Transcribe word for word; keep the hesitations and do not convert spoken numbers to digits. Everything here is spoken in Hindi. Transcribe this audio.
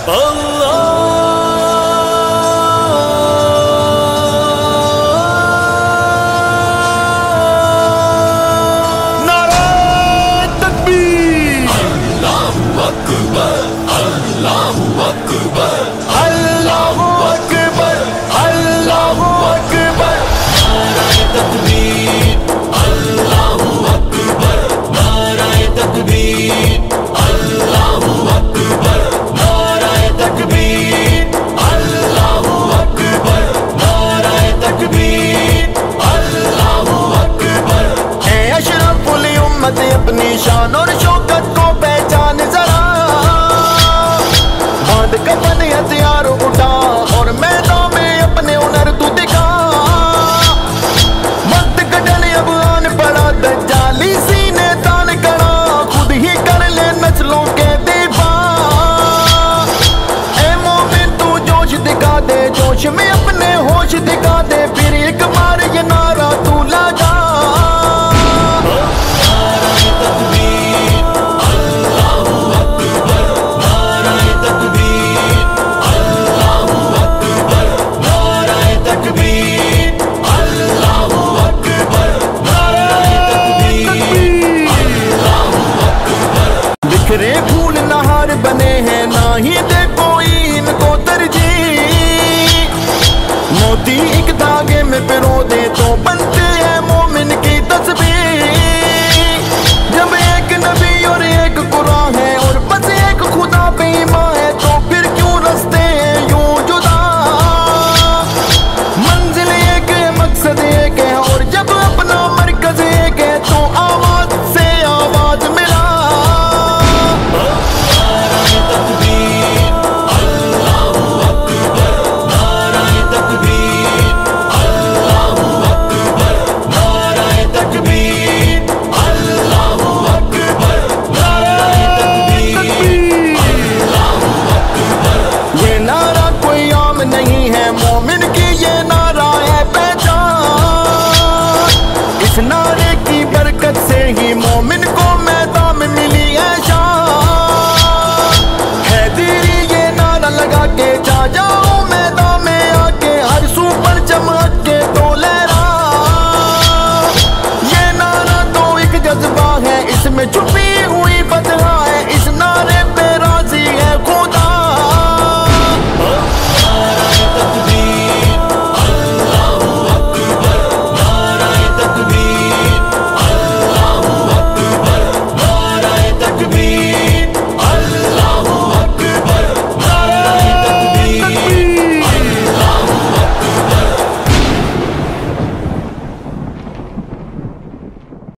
अपनी शान और शौकत को पहचान जरा, बांध कफन हथियार उठा और मैदान में अपने हुनर तू दिखा। मत गडल अब आन पड़ा दज्जाली सीने तान कड़ा, खुद ही कर ले नस्लों के दीपा। ए मोमिन तू जोश दिखा दे, जोश में अपने होश दिखा दे, फिर एक बार ये नारा तू लगा। बिखरे फूल नहार बने हैं, ना ही दे कोई इनको तरजीह। मोती एक धागे में पिरो दे तो